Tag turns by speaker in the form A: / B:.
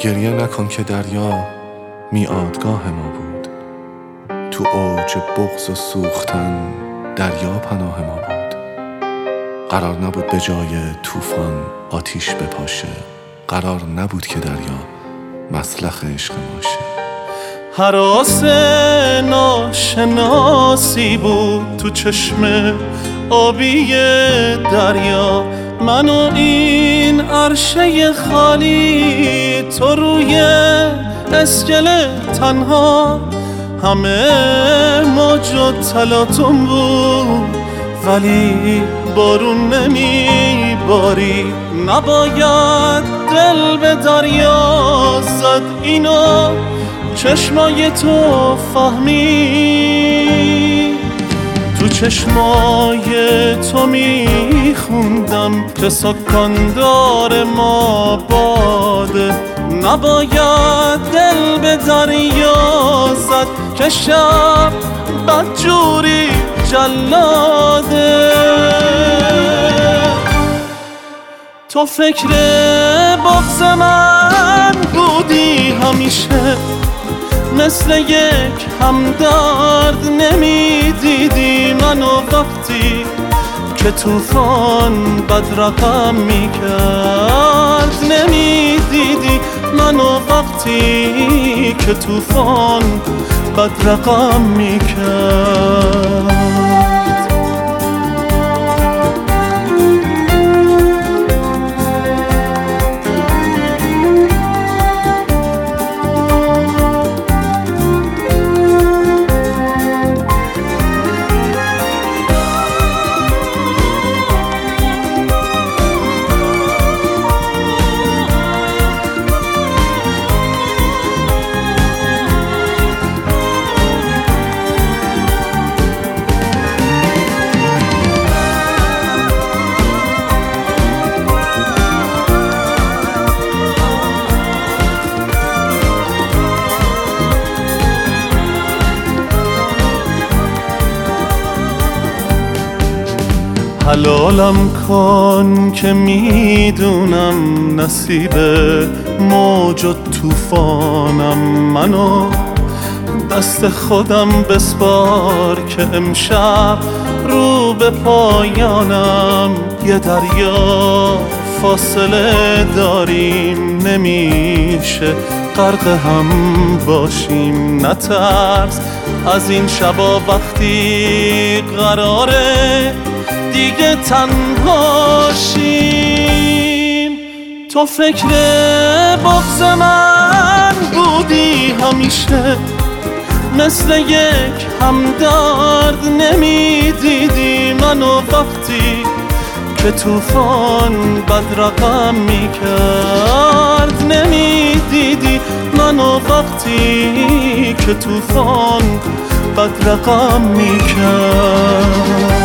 A: گریه نکن که دریا میعادگاه ما بود، تو اوج بغض و سوختن دریا پناه ما بود. قرار نبود به جای طوفان آتیش بپاشه، قرار نبود که دریا مسلخ عشق ماشه.
B: هراس ناشناسی بود تو چشم آبی دریا، من و این عرشه خالی، تو روی اسکله تنها. همه موج و تلاطم بود ولی بارون نمی باری. نباید دل به دریا زد، اینو چشمای تو فهمی. تو چشمای تو میخوندم که سکندار ما باده. نباید دل به دریا زد که شب بدجوری جلاده. تو فکر بغض من بودی همیشه، مثل یک همدرد نمیدیدی منو وقتی که طوفان بد رقم میکرد. نمیدیدی منو وقتی که طوفان بد رقم میکرد. حلالم کن که میدونم نصیب موج و طوفانم. منو دست خودم بسپار که امشب رو به پایانم. یه دریا فاصله داریم، نمیشه غرق هم باشیم. نترس از این شبا وقتی قراره دیگه تنها شیم. تو فکر بغض من بودی همیشه، مثل یک همدرد نمیدیدی منو وقتی که طوفان بد رقم میکرد. نمیدیدی منو وقتی که طوفان بد رقم میکرد.